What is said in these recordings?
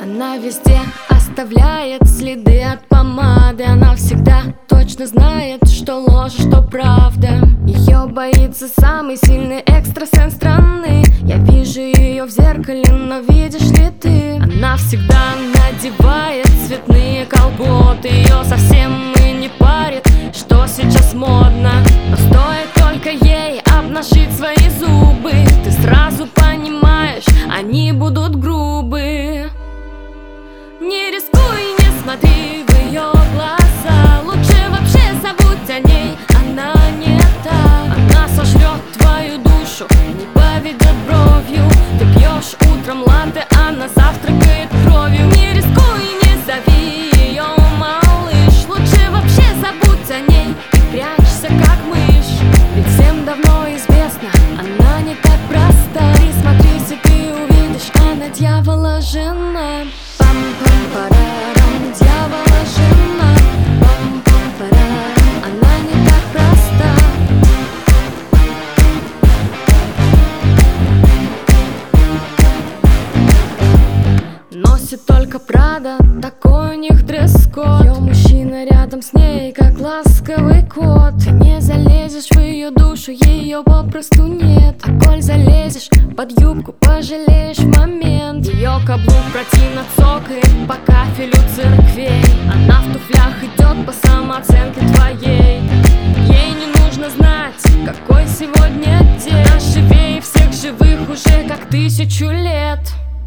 Она везде оставляет следы от помады. Она всегда точно знает, что ложь, что правда. Ее боится самый сильный экстрасенс страны. Я вижу ее в зеркале, но видишь ли ты? Она всегда надевает цветные колготы. Ее совсем и не парит, что сейчас модно. Но стоит только ей обнажить свои зубы, ты сразу понимаешь, они будут грубы. Не рискуй, не смотри в ее глаза. Лучше вообще забудь о ней, она не та. Она сожрет твою душу, не поведет бровью. Ты пьешь утром латте, она завтракает кровью. Не рискуй, не зови ее малыш. Лучше вообще забудь о ней и прячься как мышь. Ведь всем давно известно, она не так проста. Присмотрись, и ты увидишь, она дьявола жена. Пам-пам-парарам, дьявола жена. Пам-пам-парарам, она не так проста. Носит только Прада, такой у них дресс-код. Ее мужчина рядом с ней, как ласковый кот. Ты не залезешь в ее душу, ее попросту нет. А коль залезешь под юбку, пожалеешь в момент. Ее каблук противно цокает по кафелю церквей. Она в туфлях идет по самооценке твоей. Ей не нужно знать, какой сегодня день. Она живее всех живых уже как 1000 лет.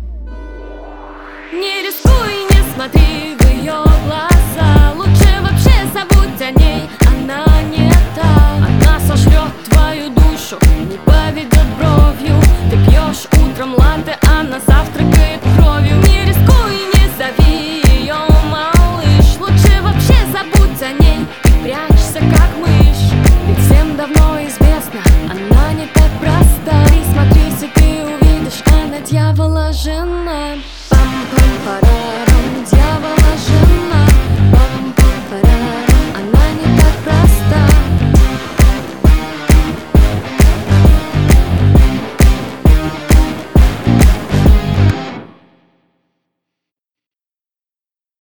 Не рискуй, не смотри в ее глаза. Лучше вообще забудь о ней, она не та. Она сожрет твою душу, не поведет бровью. Ты пьешь утром латте, она завтракает кровью. Не рискуй, не зови ее малыш. Лучше вообще забудь о ней и прячься как мышь. Ведь всем давно известно, она не так проста. Присмотрись, и ты увидишь, она дьявола жена. Пам-пам-парарам, дьявола жена.